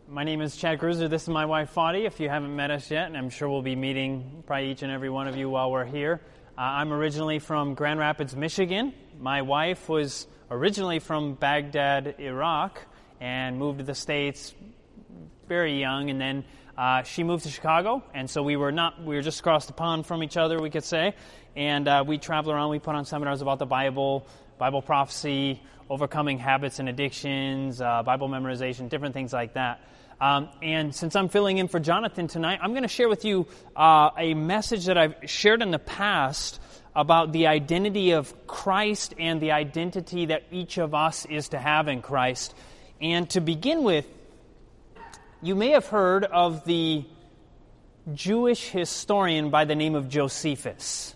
My name is Chad Cruiser. This is my wife, Fadi, if you haven't met us yet, and I'm sure we'll be meeting probably each and every one of you while we're here. I'm originally from Grand Rapids, Michigan. My wife was originally from Baghdad, Iraq, and moved to the States very young, and then she moved to Chicago, and so we were just across the pond from each other, we could say, and we traveled around. We put on seminars about the Bible prophecy, overcoming habits and addictions, Bible memorization, different things like that. And since I'm filling in for Jonathan tonight, I'm going to share with you a message that I've shared in the past about the identity of Christ and the identity that each of us is to have in Christ. And to begin with, you may have heard of the Jewish historian by the name of Josephus.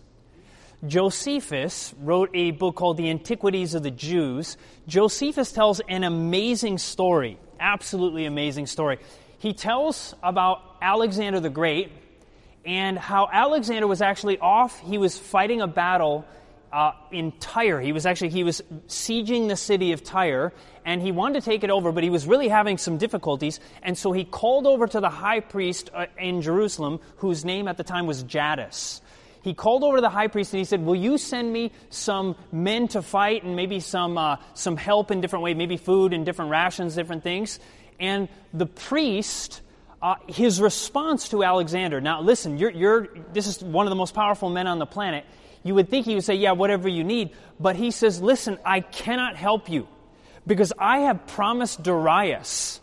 Josephus wrote a book called The Antiquities of the Jews. Josephus tells an amazing story, absolutely amazing story. He tells about Alexander the Great and how Alexander was actually off. He was fighting a battle in Tyre. He was sieging the city of Tyre, and he wanted to take it over, but he was really having some difficulties, and so he called over to the high priest in Jerusalem, whose name at the time was Jadis. He called over to the high priest and he said, "Will you send me some men to fight and maybe some help in different ways, maybe food and different rations, different things?" And the priest, his response to Alexander, now listen, this is one of the most powerful men on the planet. You would think he would say, "Yeah, whatever you need," but he says, "Listen, I cannot help you because I have promised Darius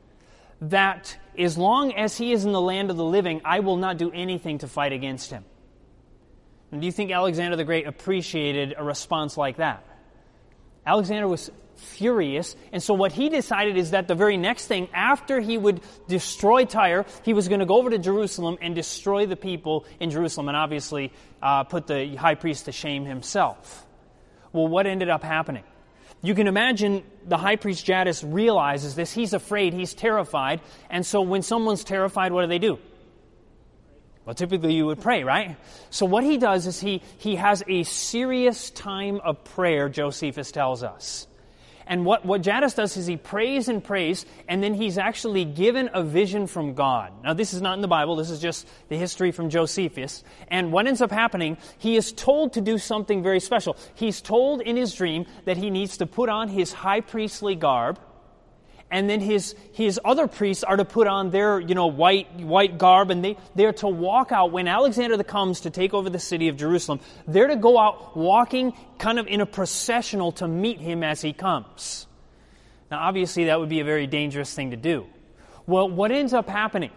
that as long as he is in the land of the living, I will not do anything to fight against him." And do you think Alexander the Great appreciated a response like that? Alexander was furious, and so what he decided is that the very next thing, after he would destroy Tyre, he was going to go over to Jerusalem and destroy the people in Jerusalem, and obviously put the high priest to shame himself. Well, what ended up happening? You can imagine the high priest Jadis realizes this. He's afraid, he's terrified, and so when someone's terrified, what do? Well, typically you would pray, right? So what he does is he has a serious time of prayer, Josephus tells us. And what Jadis does is he prays and prays, and then he's actually given a vision from God. Now, this is not in the Bible. This is just the history from Josephus. And what ends up happening, he is told to do something very special. He's told in his dream that he needs to put on his high priestly garb, and then his other priests are to put on their white garb, and they're to walk out. When Alexander comes to take over the city of Jerusalem, they're to go out walking kind of in a processional to meet him as he comes. Now, obviously, that would be a very dangerous thing to do. Well, what ends up happening?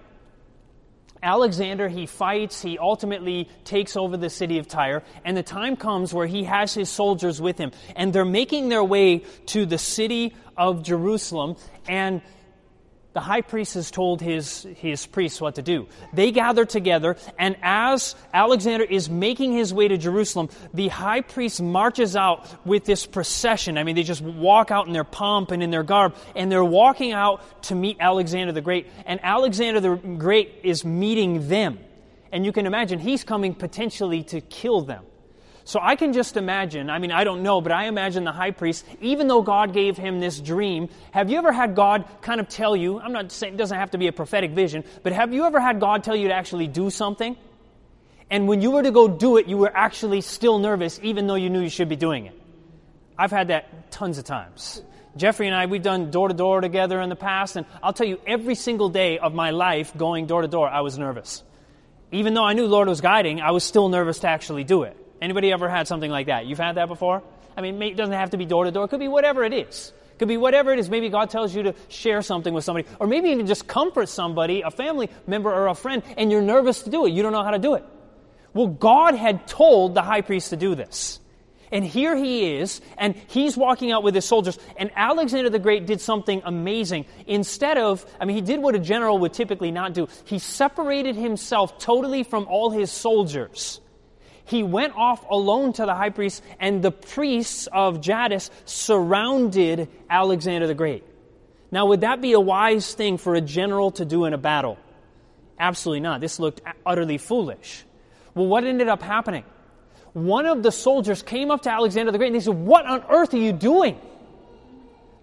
Alexander, he fights, he ultimately takes over the city of Tyre, and the time comes where he has his soldiers with him, and they're making their way to the city of Jerusalem, and the high priest has told his priests what to do. They gather together, and as Alexander is making his way to Jerusalem, the high priest marches out with this procession. I mean, they just walk out in their pomp and in their garb, and they're walking out to meet Alexander the Great. And Alexander the Great is meeting them. And you can imagine he's coming potentially to kill them. So I can just imagine, I don't know, but I imagine the high priest, even though God gave him this dream, have you ever had God kind of tell you, I'm not saying it doesn't have to be a prophetic vision, but have you ever had God tell you to actually do something? And when you were to go do it, you were actually still nervous, even though you knew you should be doing it. I've had that tons of times. Jeffrey and I, we've done door-to-door together in the past, and I'll tell you, every single day of my life going door-to-door, I was nervous. Even though I knew the Lord was guiding, I was still nervous to actually do it. Anybody ever had something like that? You've had that before? It doesn't have to be door-to-door. It could be whatever it is. It could be whatever it is. Maybe God tells you to share something with somebody, or maybe even just comfort somebody, a family member or a friend, and you're nervous to do it. You don't know how to do it. Well, God had told the high priest to do this. And here he is, and he's walking out with his soldiers, and Alexander the Great did something amazing. Instead of, he did what a general would typically not do. He separated himself totally from all his soldiers. He went off alone to the high priest, and the priests of Jadis surrounded Alexander the Great. Now, would that be a wise thing for a general to do in a battle? Absolutely not. This looked utterly foolish. Well, what ended up happening? One of the soldiers came up to Alexander the Great, and they said, "What on earth are you doing?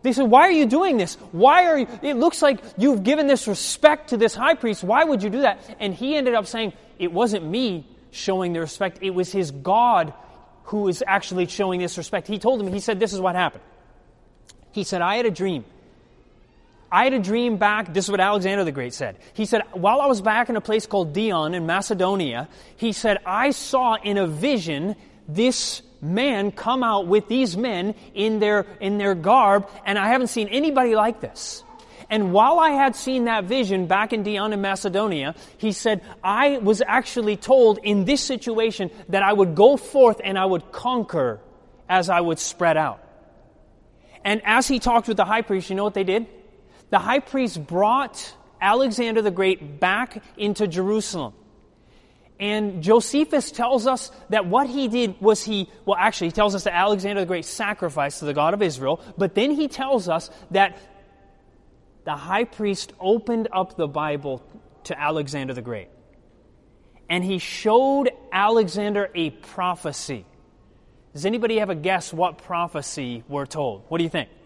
They said, why are you doing this? It looks like you've given this respect to this high priest. Why would you do that? And he ended up saying, it wasn't me showing the respect. It was his God who is actually showing this respect. He told him, he said, this is what happened. He said, I had a dream. I had a dream back, this is what Alexander the Great said. He said, while I was back in a place called Dion in Macedonia, he said, I saw in a vision this man come out with these men in their garb, and I haven't seen anybody like this. And while I had seen that vision back in Dion in Macedonia, he said, I was actually told in this situation that I would go forth and I would conquer as I would spread out. And as he talked with the high priest, you know what they did? The high priest brought Alexander the Great back into Jerusalem. And Josephus tells us that what he did was he tells us that Alexander the Great sacrificed to the God of Israel, but then he tells us that the high priest opened up the Bible to Alexander the Great. And he showed Alexander a prophecy. Does anybody have a guess what prophecy we're told? What do you think?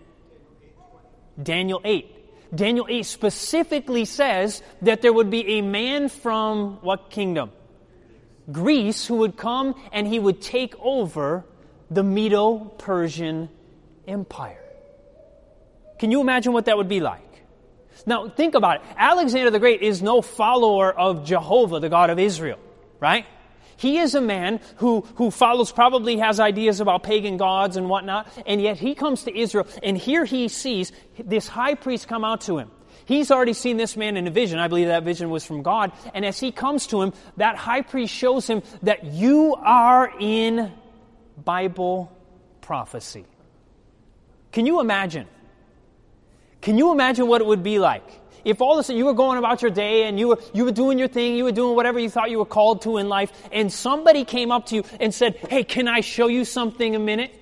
Daniel 8. Daniel 8 specifically says that there would be a man from what kingdom? Greece, who would come and he would take over the Medo-Persian Empire. Can you imagine what that would be like? Now, think about it. Alexander the Great is no follower of Jehovah, the God of Israel, right? He is a man who probably has ideas about pagan gods and whatnot, and yet he comes to Israel, and here he sees this high priest come out to him. He's already seen this man in a vision. I believe that vision was from God. And as he comes to him, that high priest shows him that you are in Bible prophecy. Can you imagine? Can you imagine what it would be like if all of a sudden you were going about your day and you were doing your thing, you were doing whatever you thought you were called to in life, and somebody came up to you and said, hey, can I show you something a minute?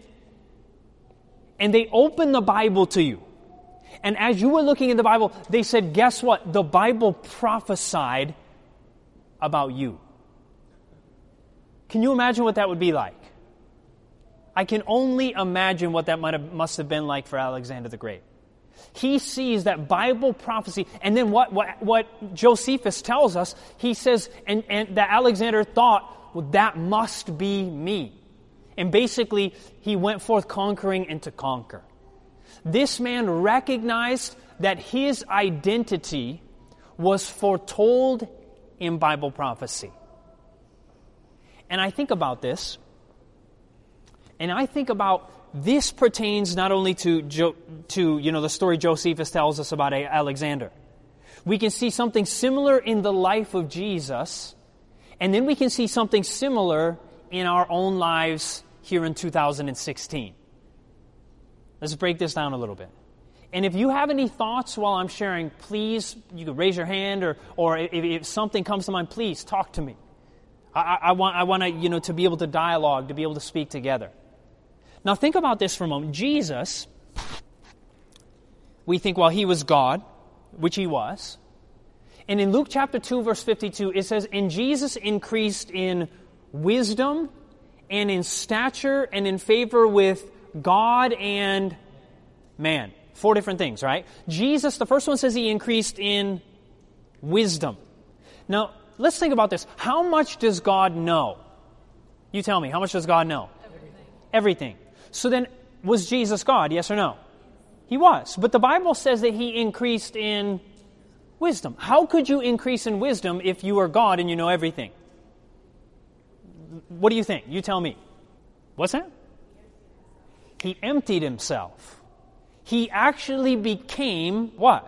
And they opened the Bible to you. And as you were looking in the Bible, they said, guess what? The Bible prophesied about you. Can you imagine what that would be like? I can only imagine what that must have been like for Alexander the Great. He sees that Bible prophecy, and then what Josephus tells us, he says, and that Alexander thought, well, that must be me. And basically, he went forth conquering and to conquer. This man recognized that his identity was foretold in Bible prophecy. And I think about this, and I think about this pertains not only to the story Josephus tells us about Alexander. We can see something similar in the life of Jesus, and then we can see something similar in our own lives here in 2016. Let's break this down a little bit. And if you have any thoughts while I'm sharing, please, you can raise your hand, or if something comes to mind, please talk to me. I want to be able to dialogue, to be able to speak together. Now think about this for a moment. Jesus, we think, well, he was God, which he was. And in Luke chapter 2, verse 52, it says, and Jesus increased in wisdom and in stature and in favor with God and man. 4 different things, right? Jesus, the first one says he increased in wisdom. Now, let's think about this. How much does God know? You tell me, how much does God know? Everything. So then, was Jesus God, yes or no? He was. But the Bible says that he increased in wisdom. How could you increase in wisdom if you are God and you know everything? What do you think? You tell me. What's that? He emptied himself. He actually became what?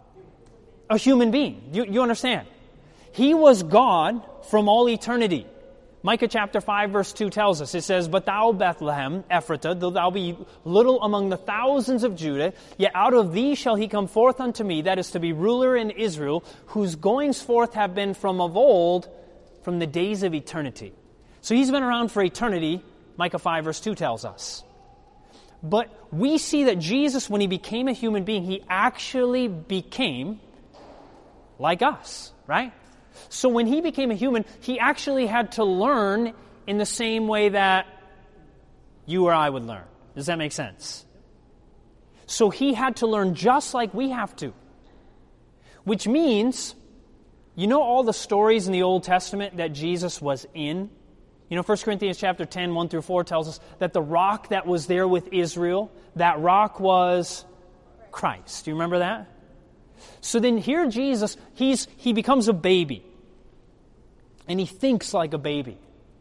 A human being. You understand? He was God from all eternity. Micah chapter 5 verse 2 tells us, it says, but thou, Bethlehem, Ephratah, though thou be little among the thousands of Judah, yet out of thee shall he come forth unto me, that is to be ruler in Israel, whose goings forth have been from of old, from the days of eternity. So he's been around for eternity, Micah 5 verse 2 tells us. But we see that Jesus, when he became a human being, he actually became like us, right? So when he became a human, he actually had to learn in the same way that you or I would learn. Does that make sense? So he had to learn just like we have to. Which means, you know all the stories in the Old Testament that Jesus was in? You know, 1 Corinthians chapter 10, 1 through 4 tells us that the rock that was there with Israel, that rock was Christ. Do you remember that? So then here Jesus, he becomes a baby. And he thinks like a baby.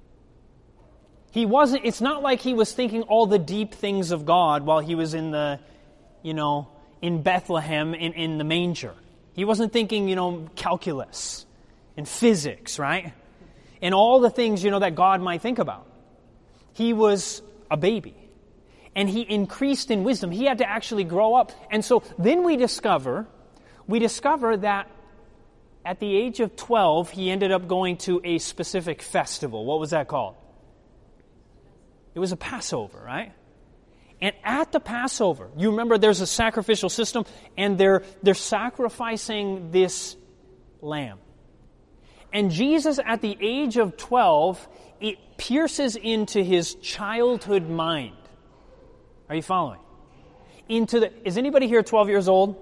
It's not like he was thinking all the deep things of God while he was in in Bethlehem in the manger. He wasn't thinking, calculus and physics, right? And all the things, that God might think about. He was a baby. And he increased in wisdom. He had to actually grow up. And so then we discover that at the age of 12, he ended up going to a specific festival. What was that called? It was a Passover, right? And at the Passover, you remember there's a sacrificial system, and they're sacrificing this lamb. And Jesus, at the age of 12, it pierces into his childhood mind. Are you following? Is anybody here 12 years old?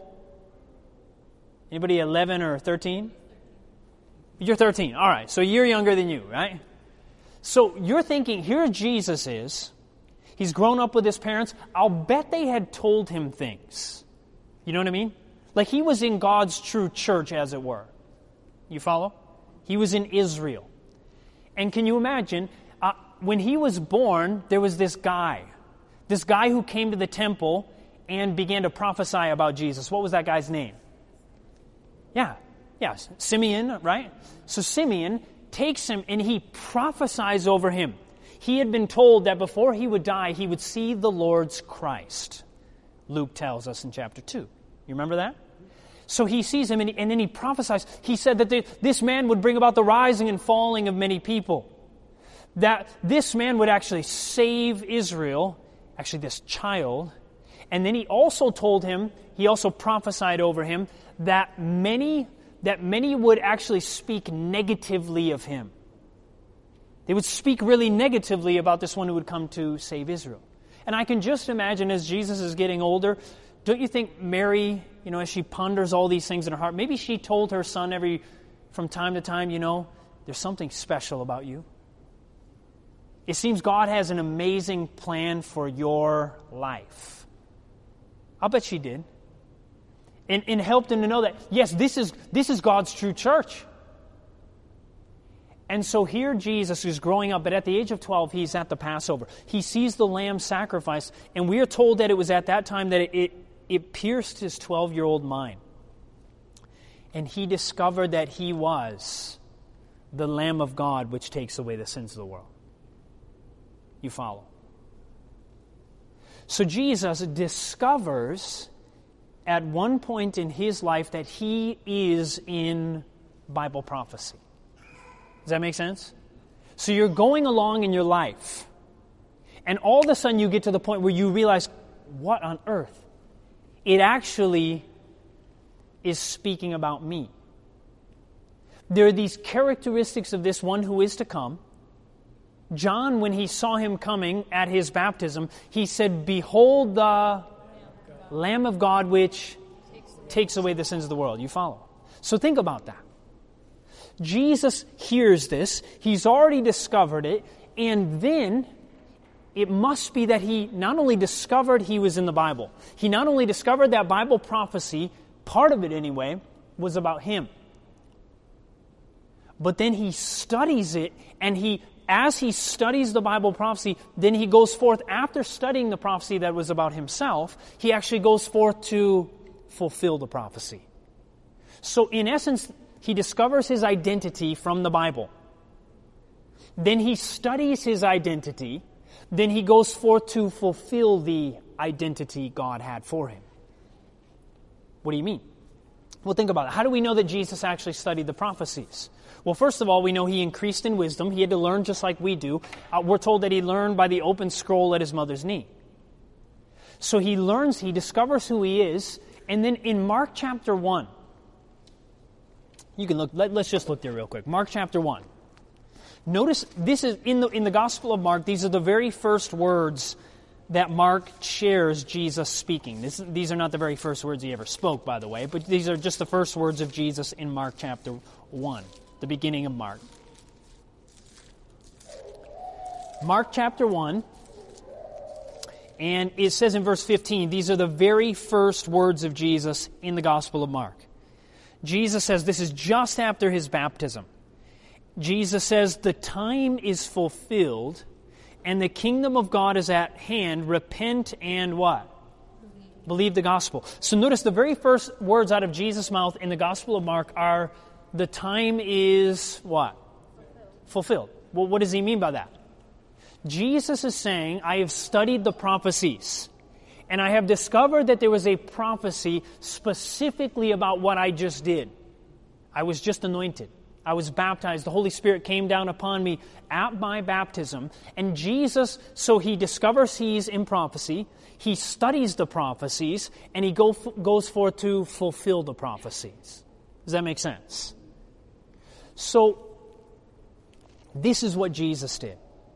Anybody 11 or 13? You're 13. All right, so a year younger than you, right? So you're thinking, here Jesus is. He's grown up with his parents. I'll bet they had told him things. You know what I mean? Like he was in God's true church, as it were. You follow? He was in Israel. And can you imagine, when he was born, there was this guy who came to the temple and began to prophesy about Jesus. What was that guy's name? Yeah, Simeon, right? So Simeon takes him and he prophesies over him. He had been told that before he would die, he would see the Lord's Christ. Luke tells us in chapter 2. You remember that? So he sees him and then he prophesies. He said that this man would bring about the rising and falling of many people. That this man would actually save Israel, actually this child. And then he also prophesied over him that many would actually speak negatively of him. They would speak really negatively about this one who would come to save Israel. And I can just imagine as Jesus is getting older, don't you think Mary, as she ponders all these things in her heart, maybe she told her son from time to time, there's something special about you. It seems God has an amazing plan for your life. I'll bet she did. And helped him to know that, yes, this is God's true church. And so here Jesus is growing up, but at the age of 12, he's at the Passover. He sees the lamb sacrificed, and we are told that it was at that time that it pierced his 12-year-old mind. And he discovered that he was the Lamb of God which takes away the sins of the world. You follow? So Jesus discovers at one point in his life that he is in Bible prophecy. Does that make sense? So you're going along in your life, and all of a sudden you get to the point where you realize, what on earth? It actually is speaking about me. There are these characteristics of this one who is to come. John, when he saw him coming at his baptism, he said, "Behold the Lamb of God which takes away the sins of the world." You follow? So think about that. Jesus hears this. He's already discovered it. And then it must be that he not only discovered he was in the Bible, he not only discovered that Bible prophecy, part of it anyway, was about him. But then he studies it, and as he studies the Bible prophecy, then he goes forth, after studying the prophecy that was about himself, he actually goes forth to fulfill the prophecy. So in essence, he discovers his identity from the Bible. Then he studies his identity. Then he goes forth to fulfill the identity God had for him. What do you mean? Well, think about it. How do we know that Jesus actually studied the prophecies? Well, first of all, we know he increased in wisdom. He had to learn just like we do. We're told that he learned by the open scroll at his mother's knee. So he learns, he discovers who he is. And then in Mark chapter 1, you can look. Let's just look there real quick. Mark chapter 1. Notice this is in the Gospel of Mark. These are the very first words that Mark shares Jesus speaking. These are not the very first words he ever spoke, by the way, but these are just the first words of Jesus in Mark chapter 1, the beginning of Mark. Mark chapter 1, and it says in verse 15, these are the very first words of Jesus in the Gospel of Mark. Jesus says, this is just after his baptism. Jesus says, the time is fulfilled, and the kingdom of God is at hand. Repent and what? Believe the gospel. So notice the very first words out of Jesus' mouth in the Gospel of Mark are, the time is what? Fulfilled. Well, what does he mean by that? Jesus is saying, I have studied the prophecies, and I have discovered that there was a prophecy specifically about what I just did. I was just anointed. I was baptized. The Holy Spirit came down upon me at my baptism. And Jesus, so he discovers he's in prophecy, he studies the prophecies, and he goes forth to fulfill the prophecies. Does that make sense? So, this is what Jesus did.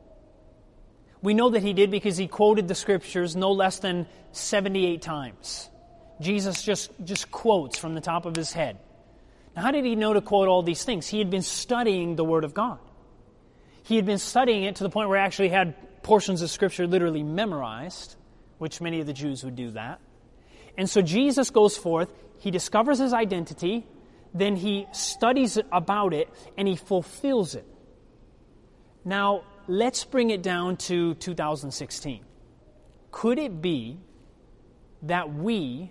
We know that he did because he quoted the Scriptures no less than 78 times. Jesus just quotes from the top of his head. Now, how did he know to quote all these things? He had been studying the Word of God. He had been studying it to the point where he actually had portions of Scripture literally memorized, which many of the Jews would do that. And so Jesus goes forth, he discovers his identity, then he studies about it, and he fulfills it. Now, let's bring it down to 2016. Could it be that we,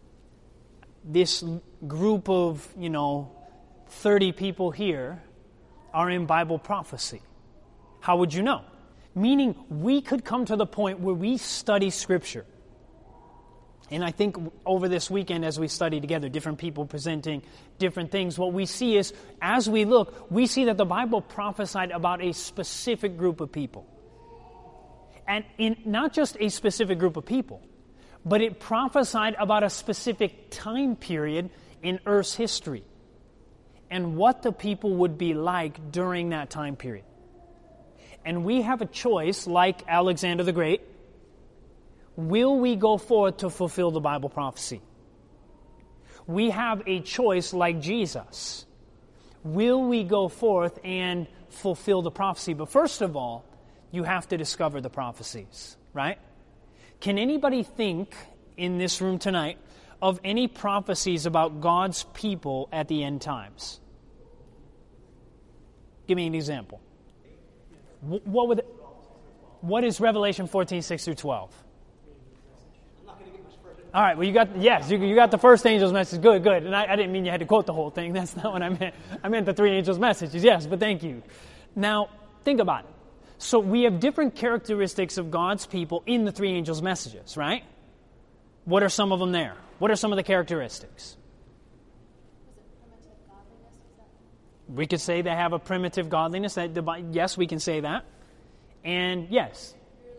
this group of, 30 people here, are in Bible prophecy? How would you know? Meaning, we could come to the point where we study Scripture. And I think over this weekend as we study together, different people presenting different things, what we see is, as we look, we see that the Bible prophesied about a specific group of people. And in not just a specific group of people, but it prophesied about a specific time period in Earth's history and what the people would be like during that time period. And we have a choice, like Alexander the Great. Will we go forward to fulfill the Bible prophecy? We have a choice like Jesus. Will we go forth and fulfill the prophecy? But first of all, you have to discover the prophecies, right? Can anybody think in this room tonight of any prophecies about God's people at the end times? Give me an example. What is Revelation 14, 6 through 12? All right, well, you got the first angel's message. Good. And I didn't mean you had to quote the whole thing. That's not what I meant. I meant the three angels' messages, yes, but thank you. Now, think about it. So we have different characteristics of God's people in the three angels' messages, right? What are some of them there? What are some of the characteristics? We could say they have a primitive godliness. Yes, we can say that. And yes.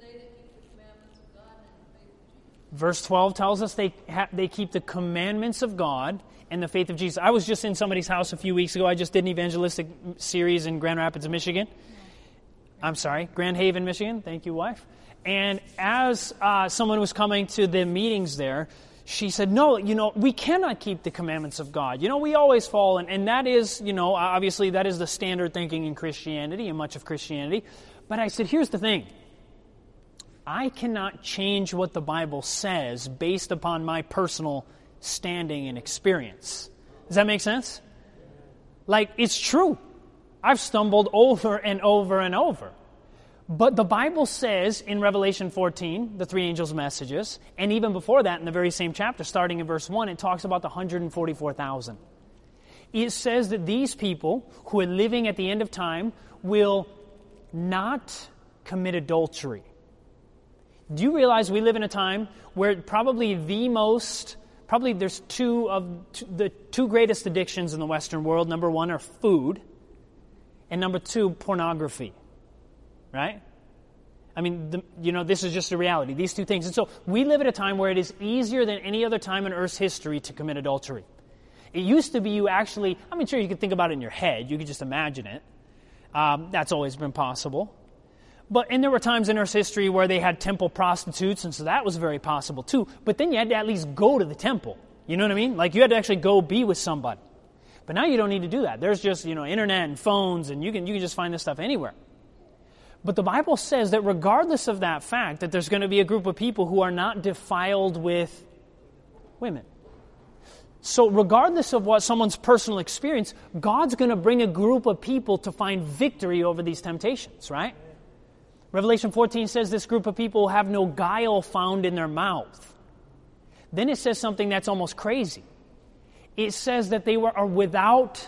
Verse 12 tells us they keep the commandments of God and the faith of Jesus. I was just in somebody's house a few weeks ago. I just did an evangelistic series in Grand Rapids, Michigan. Grand Haven, Michigan. Thank you, wife. And as someone was coming to the meetings there, she said, no, we cannot keep the commandments of God. We always fall, and that is, obviously that is the standard thinking in Christianity and much of Christianity. But I said, here's the thing. I cannot change what the Bible says based upon my personal standing and experience. Does that make sense? Like, it's true. I've stumbled over and over and over. But the Bible says in Revelation 14, the three angels' messages, and even before that in the very same chapter, starting in verse 1, it talks about the 144,000. It says that these people who are living at the end of time will not commit adultery. Do you realize we live in a time where probably there's two of the two greatest addictions in the Western world. Number one are food, and number two, pornography. Right? I mean, this is just a reality. These two things. And so we live at a time where it is easier than any other time in Earth's history to commit adultery. It used to be sure you could think about it in your head. You could just imagine it. That's always been possible. And there were times in Earth's history where they had temple prostitutes, and so that was very possible too. But then you had to at least go to the temple. You know what I mean? Like you had to actually go be with somebody. But now you don't need to do that. There's just, internet and phones, and you can just find this stuff anywhere. But the Bible says that regardless of that fact, that there's going to be a group of people who are not defiled with women. So regardless of what someone's personal experience, God's going to bring a group of people to find victory over these temptations, right? Revelation 14 says this group of people will have no guile found in their mouth. Then it says something that's almost crazy. It says that they are without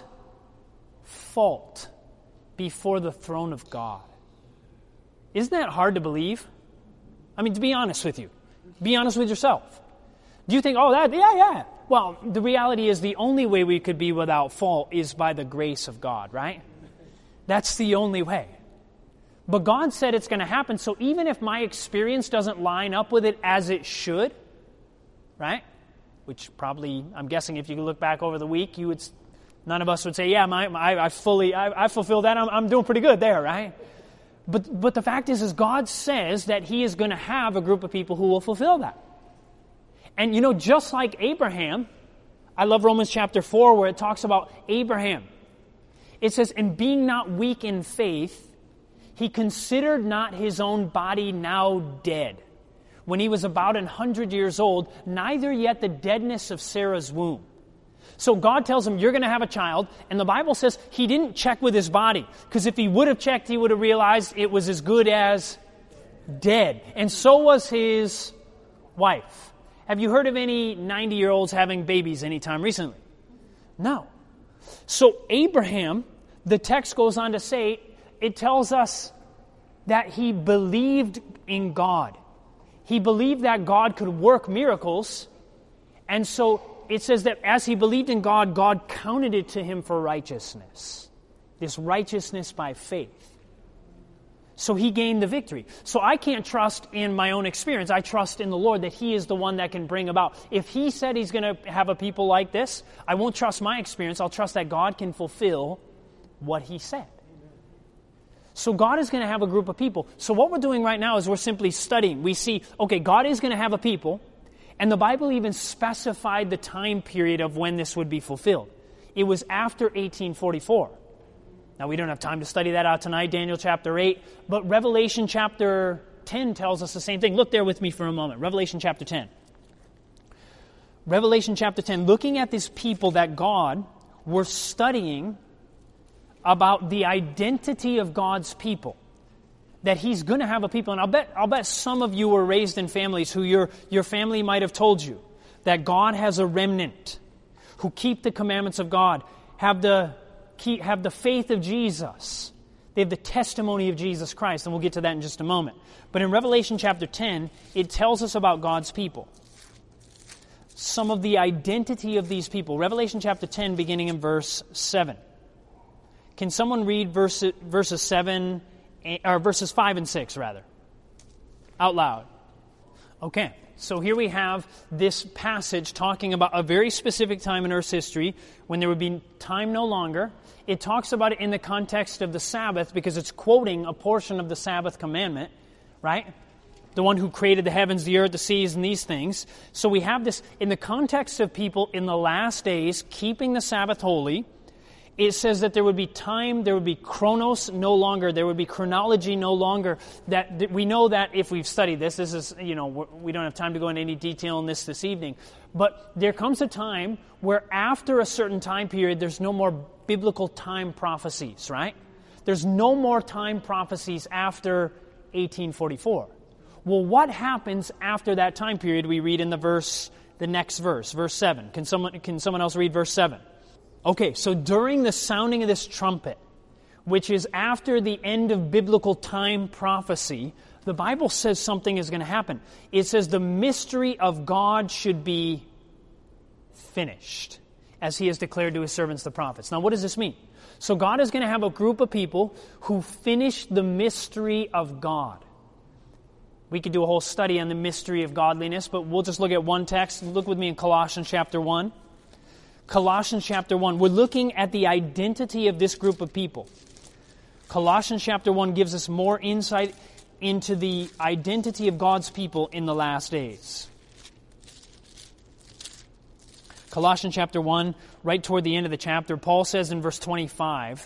fault before the throne of God. Isn't that hard to believe? I mean, to be honest with you. Be honest with yourself. Do you think, yeah. Well, the reality is the only way we could be without fault is by the grace of God, right? That's the only way. But God said it's going to happen, so even if my experience doesn't line up with it as it should, right? Which probably, I'm guessing if you look back over the week, none of us would say, yeah, I fulfilled that, I'm doing pretty good there, right? But the fact is God says that He is going to have a group of people who will fulfill that. And just like Abraham, I love Romans chapter 4 where it talks about Abraham. It says, and being not weak in faith, he considered not his own body now dead, when he was about 100 years old, neither yet the deadness of Sarah's womb. So God tells him, you're going to have a child, and the Bible says he didn't check with his body, because if he would have checked, he would have realized it was as good as dead. And so was his wife. Have you heard of any 90-year-olds having babies anytime recently? No. So Abraham, the text goes on to say, it tells us that he believed in God. He believed that God could work miracles. And so it says that as he believed in God, God counted it to him for righteousness. This righteousness by faith. So he gained the victory. So I can't trust in my own experience. I trust in the Lord that He is the one that can bring about. If He said He's going to have a people like this, I won't trust my experience. I'll trust that God can fulfill what He said. So God is going to have a group of people. So what we're doing right now is we're simply studying. We see, okay, God is going to have a people, and the Bible even specified the time period of when this would be fulfilled. It was after 1844. Now, we don't have time to study that out tonight, Daniel chapter 8, but Revelation chapter 10 tells us the same thing. Look there with me for a moment. Revelation chapter 10. Revelation chapter 10, looking at these people that God were studying about the identity of God's people, that He's going to have a people. And I'll bet some of you were raised in families who your family might have told you that God has a remnant who keep the commandments of God, have the faith of Jesus. They have the testimony of Jesus Christ, and we'll get to that in just a moment. But in Revelation chapter 10, it tells us about God's people. Some of the identity of these people. Revelation chapter 10, beginning in verse 7. Can someone read verses 7, or verses 5 and 6, rather? Out loud. Okay, so here we have this passage talking about a very specific time in Earth's history when there would be time no longer. It talks about it in the context of the Sabbath because it's quoting a portion of the Sabbath commandment, right? The one who created the heavens, the earth, the seas, and these things. So we have this in the context of people in the last days keeping the Sabbath holy. It says that there would be time, there would be chronos no longer, there would be chronology no longer. That we know that if we've studied this is, we don't have time to go into any detail on this evening. But there comes a time where after a certain time period, there's no more biblical time prophecies, right? There's no more time prophecies after 1844. Well, what happens after that time period? We read in the next verse, verse 7. Can someone else read verse 7? Okay, so during the sounding of this trumpet, which is after the end of biblical time prophecy, the Bible says something is going to happen. It says the mystery of God should be finished, as He has declared to His servants the prophets. Now, what does this mean? So God is going to have a group of people who finish the mystery of God. We could do a whole study on the mystery of godliness, but we'll just look at one text. Look with me in Colossians chapter 1. Colossians chapter 1. We're looking at the identity of this group of people. Colossians chapter 1 gives us more insight into the identity of God's people in the last days. Colossians chapter 1, right toward the end of the chapter, Paul says in verse 25,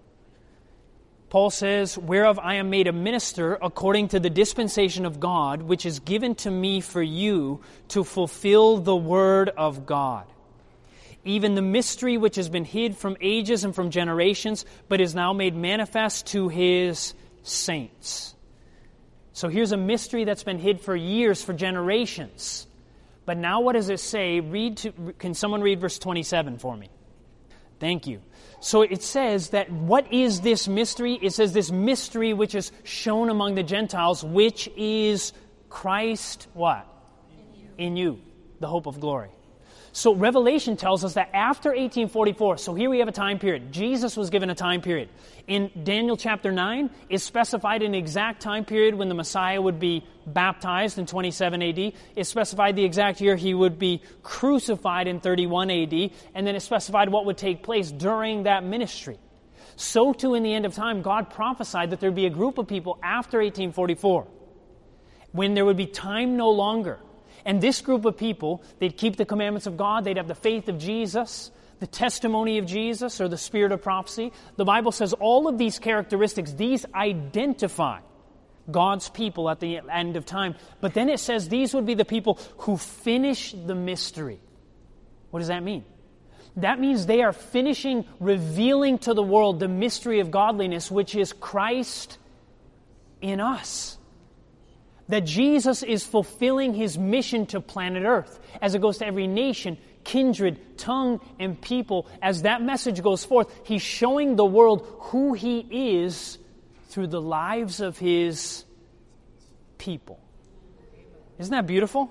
Paul says, "Whereof I am made a minister according to the dispensation of God, which is given to me for you to fulfill the word of God. Even the mystery which has been hid from ages and from generations, but is now made manifest to His saints." So here's a mystery that's been hid for years, for generations. But now what does it say? Can someone read verse 27 for me? Thank you. So it says that what is this mystery? It says this mystery which is shown among the Gentiles, which is Christ, what? In you, the hope of glory. So Revelation tells us that after 1844, so here we have a time period. Jesus was given a time period. In Daniel chapter 9, is specified an exact time period when the Messiah would be baptized in 27 AD. It specified the exact year He would be crucified in 31 AD. And then it specified what would take place during that ministry. So too in the end of time, God prophesied that there would be a group of people after 1844 when there would be time no longer. And this group of people, they'd keep the commandments of God, they'd have the faith of Jesus, the testimony of Jesus, or the spirit of prophecy. The Bible says all of these characteristics, these identify God's people at the end of time. But then it says these would be the people who finish the mystery. What does that mean? That means they are finishing revealing to the world the mystery of godliness, which is Christ in us. That Jesus is fulfilling His mission to planet Earth as it goes to every nation, kindred, tongue, and people. As that message goes forth, He's showing the world who He is through the lives of His people. Isn't that beautiful?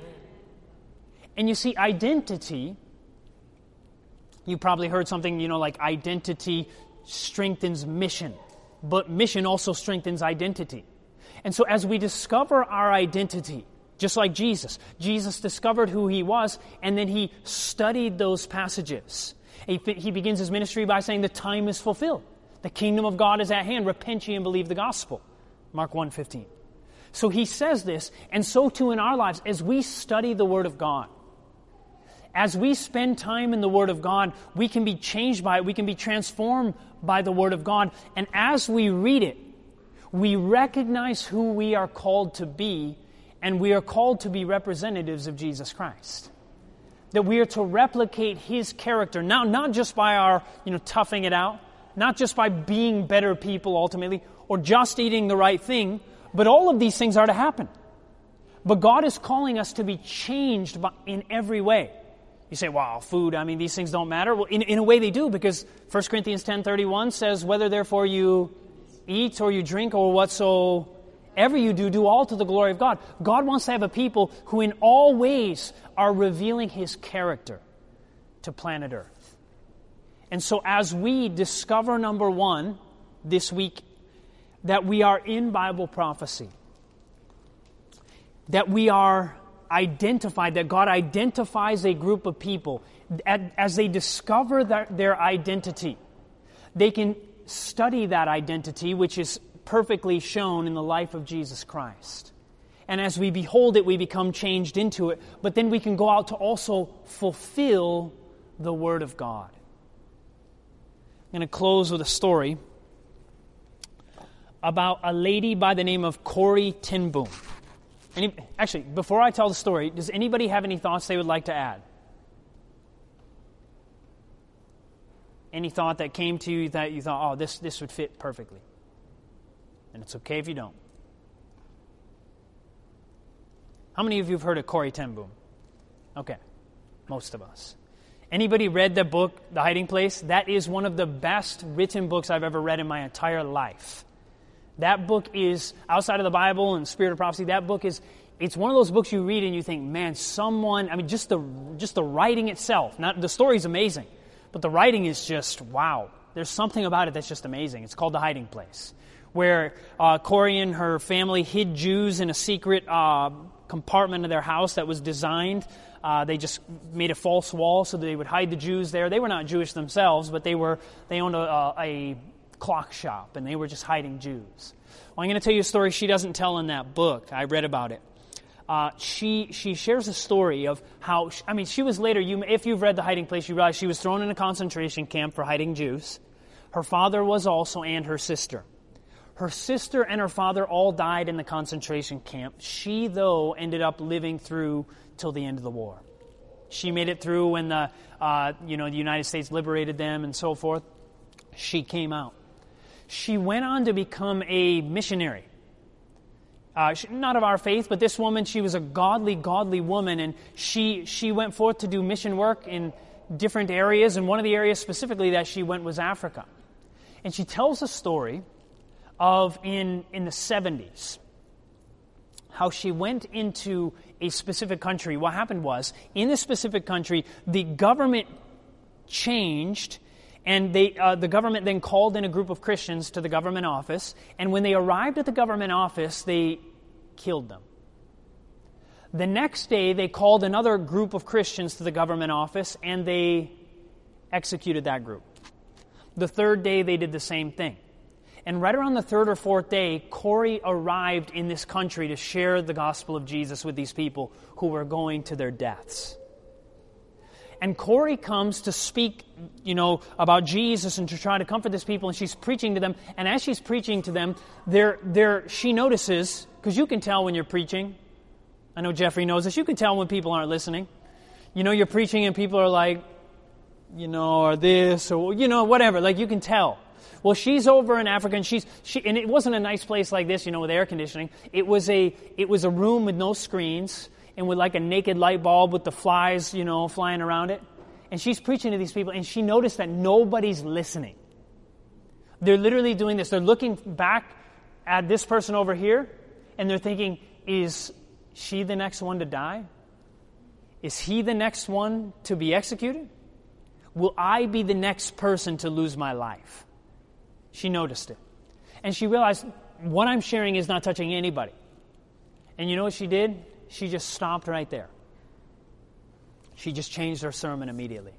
And you see, identity, you probably heard something, like identity strengthens mission. But mission also strengthens identity. And so as we discover our identity, just like Jesus discovered who He was, and then He studied those passages. He begins His ministry by saying the time is fulfilled. The kingdom of God is at hand. Repent ye and believe the gospel. Mark 1:15. So He says this, and so too in our lives, as we study the Word of God, as we spend time in the Word of God, we can be changed by it. We can be transformed by the Word of God. And as we read it, we recognize who we are called to be, and we are called to be representatives of Jesus Christ. That we are to replicate His character, now not just by our, toughing it out, not just by being better people ultimately, or just eating the right thing, but all of these things are to happen. But God is calling us to be changed in every way. You say, wow, food, these things don't matter. Well, in a way they do, because 1 Corinthians 10:31 says, whether therefore you eat or you drink or whatsoever you do all to the glory of God. God wants to have a people who in all ways are revealing His character to planet Earth. And so as we discover, number one, this week, that we are in Bible prophecy, that we are identified, that God identifies a group of people, as they discover their identity, they can study that identity, which is perfectly shown in the life of Jesus Christ. And as we behold it, we become changed into it. But then we can go out to also fulfill the Word of God. I'm going to close with a story about a lady by the name of Corrie ten Boom. Actually, before I tell the story, does anybody have any thoughts they would like to add? Any thought that came to you that you thought, this would fit perfectly? And it's okay if you don't. How many of you have heard of Corrie ten Boom? Okay, most of us. Anybody read the book, The Hiding Place? That is one of the best written books I've ever read in my entire life. That book is, outside of the Bible and Spirit of Prophecy, that book is, it's one of those books you read and you think, man, just the writing itself, the story's amazing. But the writing is just, wow. There's something about it that's just amazing. It's called The Hiding Place, where Corrie and her family hid Jews in a secret compartment of their house that was designed. They just made a false wall so that they would hide the Jews there. They were not Jewish themselves, but they owned a clock shop, and they were just hiding Jews. Well, I'm going to tell you a story she doesn't tell in that book. I read about it. She shares a story of how, she was later, if you've read The Hiding Place, you realize she was thrown in a concentration camp for hiding Jews. Her father was also, and her sister. Her sister and her father all died in the concentration camp. She, though, ended up living through till the end of the war. She made it through when the United States liberated them and so forth. She came out. She went on to become a missionary. Not of our faith, but this woman, she was a godly woman, and she went forth to do mission work in different areas, and one of the areas specifically that she went was Africa. And she tells a story of in the 70s, how she went into a specific country. What happened was, in this specific country, the government changed, and the government then called in a group of Christians to the government office, and when they arrived at the government office, they killed them. The next day, they called another group of Christians to the government office, and they executed that group. The third day, they did the same thing. And right around the third or fourth day, Corrie arrived in this country to share the gospel of Jesus with these people who were going to their deaths. And Corrie comes to speak, about Jesus and to try to comfort these people, and she's preaching to them. And as she's preaching to them, she notices, because you can tell when you're preaching. I know Jeffrey knows this. You can tell when people aren't listening. You're preaching and people are like, or this, or, whatever. Like, you can tell. Well, she's over in Africa, and and it wasn't a nice place like this, with air conditioning. It was a room with no screens, and with like a naked light bulb with the flies, flying around it. And she's preaching to these people, and she noticed that nobody's listening. They're literally doing this. They're looking back at this person over here, and they're thinking, is she the next one to die? Is he the next one to be executed? Will I be the next person to lose my life? She noticed it. And she realized what I'm sharing is not touching anybody. And you know what she did? She just stopped right there. She just changed her sermon immediately.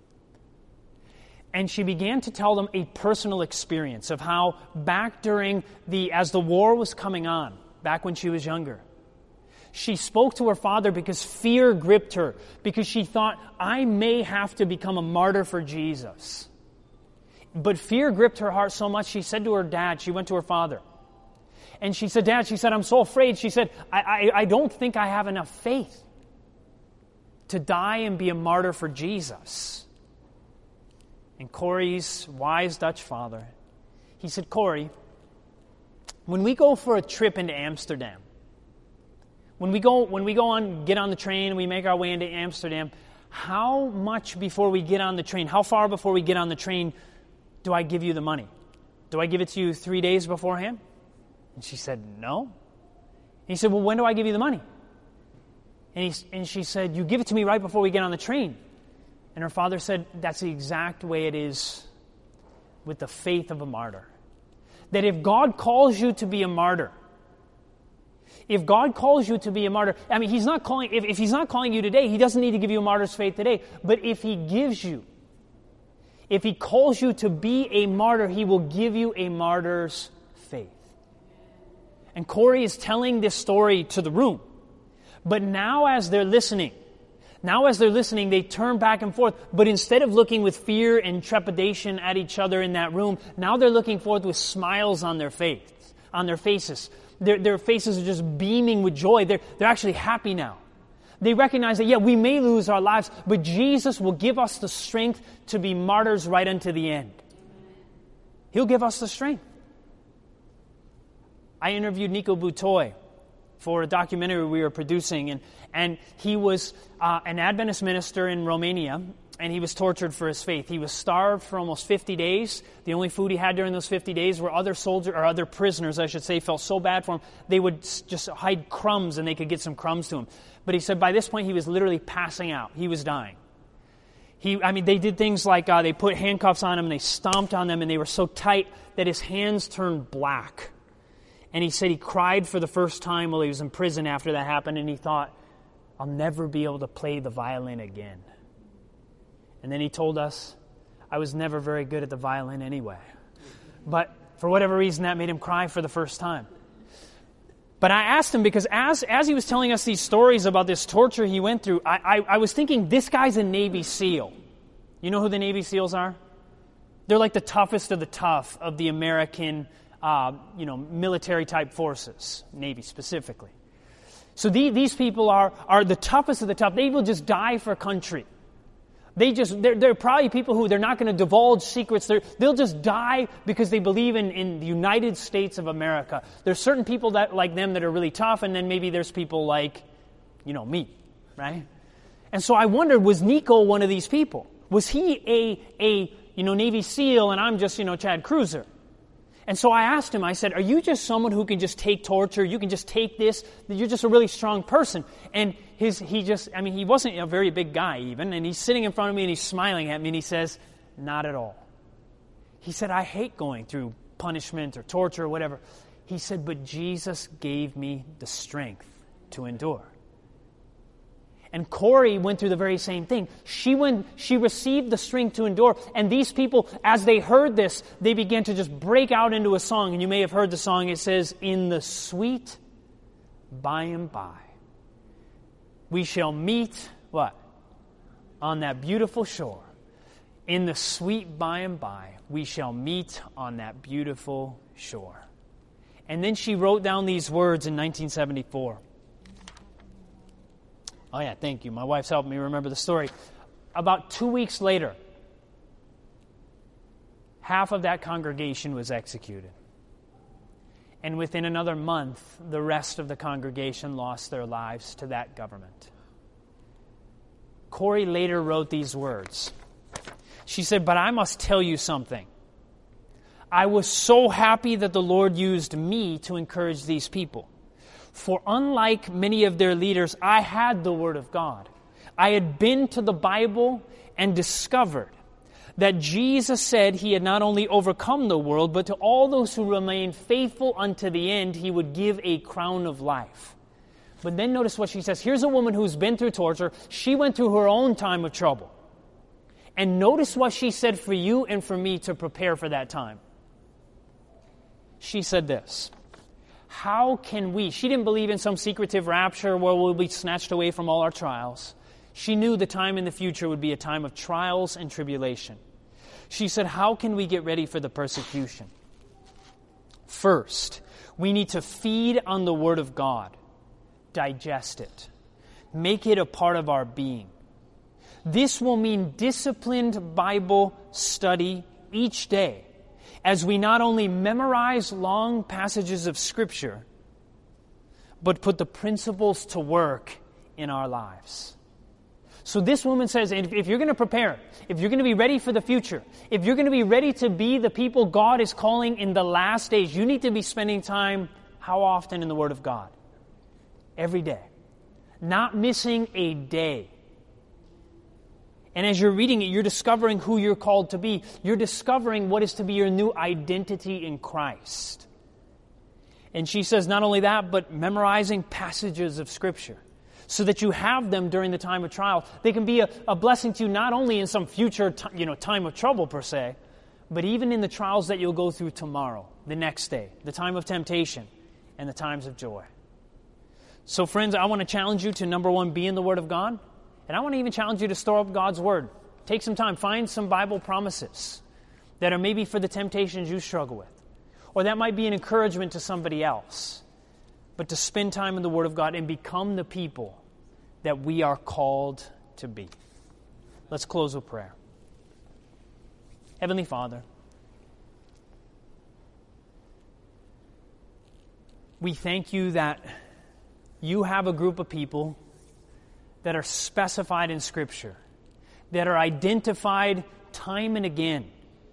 And she began to tell them a personal experience of how back as the war was coming on, back when she was younger, she spoke to her father because fear gripped her, because she thought, I may have to become a martyr for Jesus. But fear gripped her heart so much, she said to her dad, she went to her father, and she said, Dad, I'm so afraid. She said, I don't think I have enough faith to die and be a martyr for Jesus. And Corrie's wise Dutch father, he said, Corrie, when we go for a trip into Amsterdam, when we get on the train and we make our way into Amsterdam, how much before we get on the train, how far before we get on the train do I give you the money? Do I give it to you 3 days beforehand? And she said, no. And he said, well, when do I give you the money? And she said, you give it to me right before we get on the train. And her father said, that's the exact way it is with the faith of a martyr. That if God calls you to be a martyr, if God calls you to be a martyr, He's not calling, if He's not calling you today, He doesn't need to give you a martyr's faith today. But if He calls you to be a martyr, He will give you a martyr's faith. And Corrie is telling this story to the room. But now as they're listening, they turn back and forth. But instead of looking with fear and trepidation at each other in that room, now they're looking forth with smiles on their faces. Their faces are just beaming with joy. They're actually happy now. They recognize that, we may lose our lives, but Jesus will give us the strength to be martyrs right unto the end. He'll give us the strength. I interviewed Nico Butoy for a documentary we were producing, and he was an Adventist minister in Romania, and he was tortured for his faith. He was starved for almost 50 days. The only food he had during those 50 days were other prisoners, I should say, felt so bad for him, they would just hide crumbs and they could get some crumbs to him. But he said by this point he was literally passing out. He was dying. They did things like they put handcuffs on him and they stomped on them, and they were so tight that his hands turned black. And he said he cried for the first time while he was in prison after that happened, and he thought, I'll never be able to play the violin again. And then he told us, I was never very good at the violin anyway. But For whatever reason, that made him cry for the first time. But I asked him because as he was telling us these stories about this torture he went through, I was thinking, this guy's a Navy SEAL. You know who the Navy SEALs are? They're like the toughest of the tough of the American, military-type forces, Navy specifically. So these people are the toughest of the tough. They will just die for country. They're probably people who they're not going to divulge secrets. They'll just die because they believe in the United States of America. There's certain people that like them that are really tough, and then maybe there's people like, me, right? And so I wondered, was Nico one of these people? Was he a Navy SEAL and I'm just, Chad Cruiser? And so I asked him, I said, are you just someone who can just take torture? You can just take this? You're just a really strong person. And he wasn't a very big guy even, and he's sitting in front of me and he's smiling at me and he says, not at all. He said, I hate going through punishment or torture or whatever. He said, but Jesus gave me the strength to endure. And Corey went through the very same thing. She received the strength to endure. And these people, as they heard this, they began to just break out into a song. And you may have heard the song. It says, in the sweet by and by, we shall meet, what? On that beautiful shore. In the sweet by and by, we shall meet on that beautiful shore. And then she wrote down these words in 1974. Oh yeah, thank you. My wife's helping me remember the story. About 2 weeks later, half of that congregation was executed. And within another month, the rest of the congregation lost their lives to that government. Corey later wrote these words. She said, but I must tell you something. I was so happy that the Lord used me to encourage these people. For unlike many of their leaders, I had the Word of God. I had been to the Bible and discovered that Jesus said He had not only overcome the world, but to all those who remain faithful unto the end, He would give a crown of life. But then notice what she says. Here's a woman who's been through torture. She went through her own time of trouble. And notice what she said for you and for me to prepare for that time. She said this. How can we? She didn't believe in some secretive rapture where we'll be snatched away from all our trials. She knew the time in the future would be a time of trials and tribulation. She said, how can we get ready for the persecution? First, we need to feed on the Word of God. Digest it. Make it a part of our being. This will mean disciplined Bible study each day, as we not only memorize long passages of Scripture, but put the principles to work in our lives. So this woman says, if you're going to prepare, if you're going to be ready for the future, if you're going to be ready to be the people God is calling in the last days, you need to be spending time, how often, in the Word of God? Every day. Not missing a day. And as you're reading it, you're discovering who you're called to be. You're discovering what is to be your new identity in Christ. And she says not only that, but memorizing passages of Scripture so that you have them during the time of trial. They can be a blessing to you not only in some future time of trouble per se, but even in the trials that you'll go through tomorrow, the next day, the time of temptation, and the times of joy. So friends, I want to challenge you to, number one, be in the Word of God. And I want to even challenge you to store up God's Word. Take some time. Find some Bible promises that are maybe for the temptations you struggle with. Or that might be an encouragement to somebody else. But to spend time in the Word of God and become the people that we are called to be. Let's close with prayer. Heavenly Father, we thank you that you have a group of people that are specified in Scripture, that are identified time and again.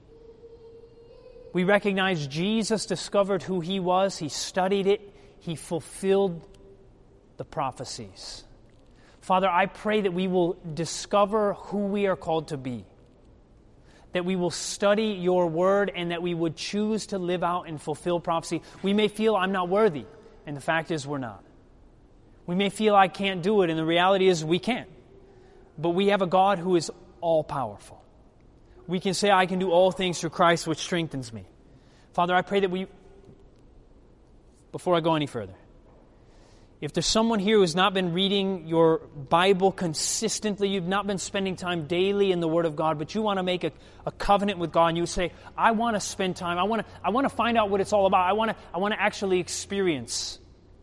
We recognize Jesus discovered who He was. He studied it. He fulfilled the prophecies. Father, I pray that we will discover who we are called to be, that we will study your Word, and that we would choose to live out and fulfill prophecy. We may feel I'm not worthy, and the fact is we're not. We may feel I can't do it, and the reality is we can't. But we have a God who is all-powerful. We can say I can do all things through Christ which strengthens me. Father, I pray that before I go any further, if there's someone here who's not been reading your Bible consistently, you've not been spending time daily in the Word of God, but you want to make a covenant with God, and you say, I want to spend time, I want to find out what it's all about, I want to actually experience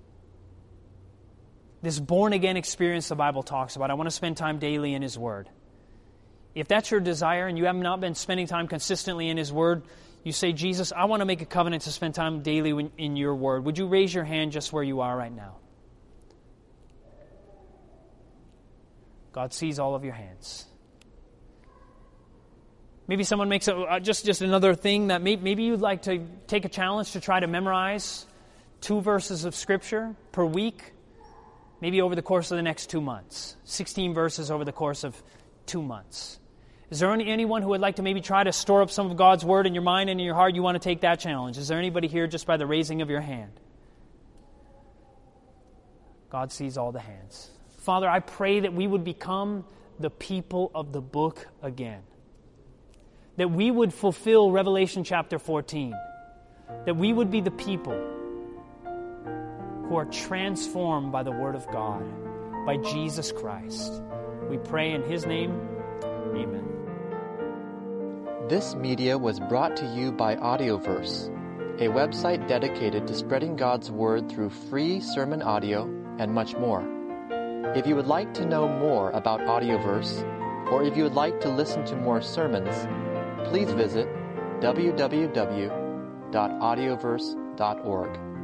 this born-again experience the Bible talks about. I want to spend time daily in His Word. If that's your desire and you have not been spending time consistently in His Word, you say, Jesus, I want to make a covenant to spend time daily in your Word. Would you raise your hand just where you are right now? God sees all of your hands. Maybe someone makes just another thing that maybe you'd like to take a challenge to try to memorize 2 verses of Scripture per week, maybe over the course of the next 2 months. 16 verses over the course of 2 months. Is there anyone who would like to maybe try to store up some of God's Word in your mind and in your heart? You want to take that challenge? Is there anybody here just by the raising of your hand? God sees all the hands. Father, I pray that we would become the people of the book again. That we would fulfill Revelation chapter 14. That we would be the people who are transformed by the Word of God, by Jesus Christ. We pray in His name. Amen. This media was brought to you by Audioverse, a website dedicated to spreading God's Word through free sermon audio and much more. If you would like to know more about Audioverse, or if you would like to listen to more sermons, please visit www.audioverse.org.